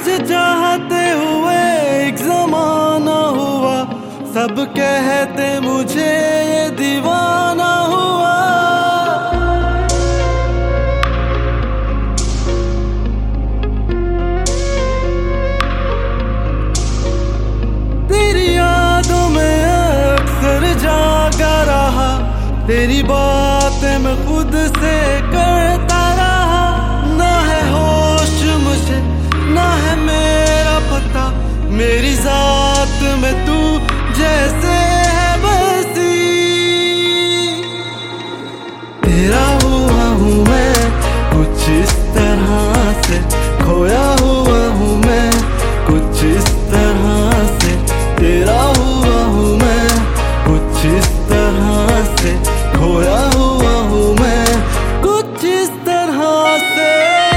तुझे चाहते हुए एक जमाना हुआ, सब कहते मुझे ये दीवाना हुआ। तेरी यादों में अक्सर जागा रहा, तेरी बातें मैं खुद से करता रहा। ना है होश मुझे, ना है मेरा पता, मेरी जात में तू जैसे है बसी। तेरा हुआ हूँ मैं कुछ इस तरह से, खोया हुआ हूँ मैं कुछ इस तरह से। तेरा हुआ हूँ मैं कुछ इस तरह से, खोया हुआ हूँ मैं कुछ इस तरह से।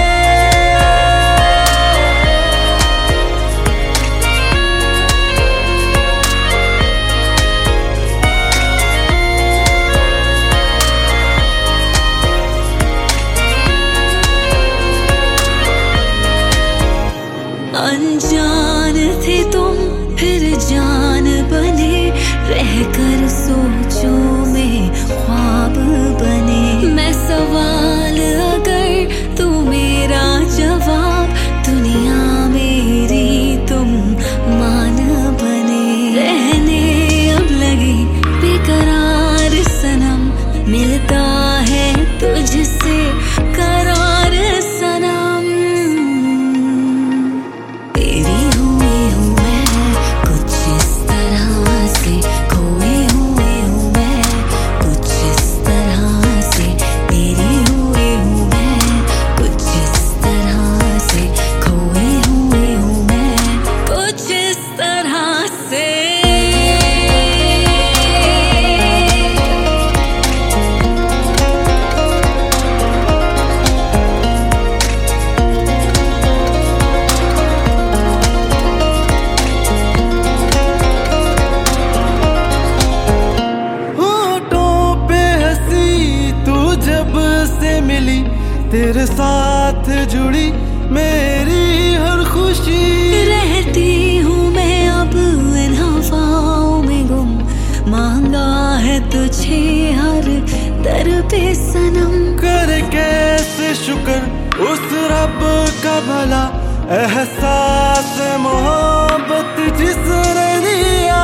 अनजान थे तुम फिर जान बने, रहकर सोचों में ख्वाब बने। मैं सवाल अगर तू मेरा जवाब, दुनिया मेरी तुम मान बने। रहने अब लगे बेकरार सनम, मिलता है तुझसे करार सनम। तेरी हुई हूँ मैं कुछ इस तरह से, खोई हुई हूँ मैं कुछ इस तरह से। तेरी हुई हूँ मैं कुछ इस तरह से, खोई हुई हूँ मैं कुछ इस तरह से। मिली तेरे साथ जुड़ी मेरी हर खुशी। रहती हूँ मैं अब इन हवाओं में गुम, मांगा है तुझे हर दर पे सनम। कर कैसे शुक्र उस रब का भला, एहसास मोहब्बत जिसने दिया।